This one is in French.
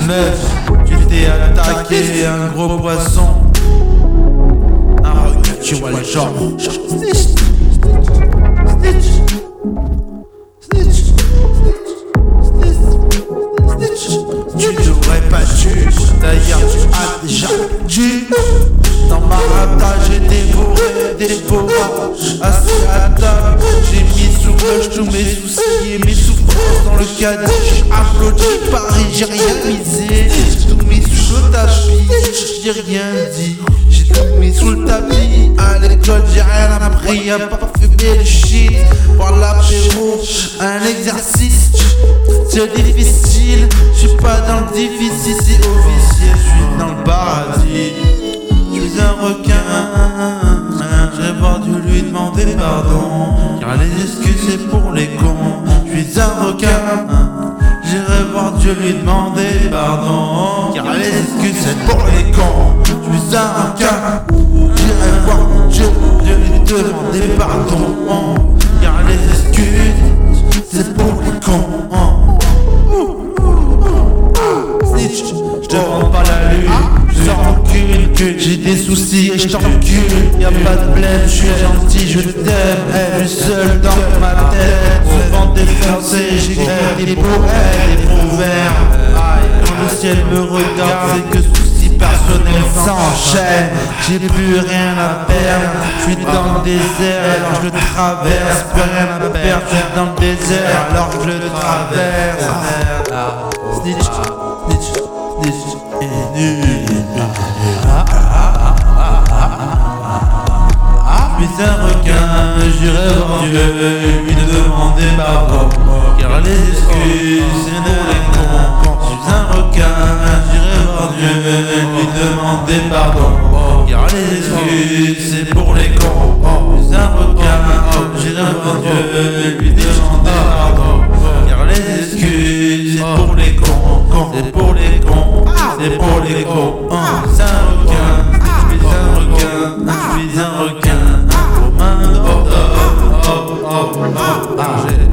meuf, tu t'es attaqué à un gros poisson. Un requin, tu vois le genre. Snitch, snitch, snitch, snitch. Tu n'aurais pas dû, d'ailleurs tu as déjà dû. Dans ma rata j'ai dévoré des boas. Assis à table, j'ai mis sous cloche tous mes soucis et mes souffrances dans le caddie. J'ai applaudi Paris, j'ai rien misé. J'ai tout mis sous le tapis, j'ai rien dit. J'ai tout mis sous le tapis. À l'école j'ai rien appris à part fumer le shit. Pour l'apéro, un exercice. C'est difficile, je suis pas dans le difficile, c'est officiel, je suis dans le paradis. Je suis un requin, j'aurais dû lui demander pardon, car les excuses c'est pour les cons. Je suis un requin, j'aurais dû lui demander pardon, car les excuses c'est pour les cons. Je suis un requin, j'irai voir Dieu, lui demander pardon, car les excuses c'est pour les cons. Je demande pas la lune, je t'encule, j'ai des soucis et je t'encule. Y'a pas de blême, je suis gentil, je t'aime. Elle est seule dans ma tête, souvent défoncé, j'écris des poèmes, des proverbes. Quand le ciel me regarde, c'est que soucis personnels s'enchaînent. J'ai plus rien à perdre, je suis dans le désert alors je le traverse. Plus rien à perdre, je suis dans le désert alors je le traverse. Snitch, snitch. Je suis un requin, j'irai voir Dieu, lui demander pardon, car les excuses c'est pour les cons. Je suis un requin, j'irai voir Dieu, lui demander pardon, car les excuses c'est pour les cons. Je suis un requin, j'irai voir Dieu, lui demander pardon, car les excuses c'est pour les cons. C'est pour les cons, c'est pour les cons. Je suis un requin, je suis un requin, je suis un requin. Aux mains d'or,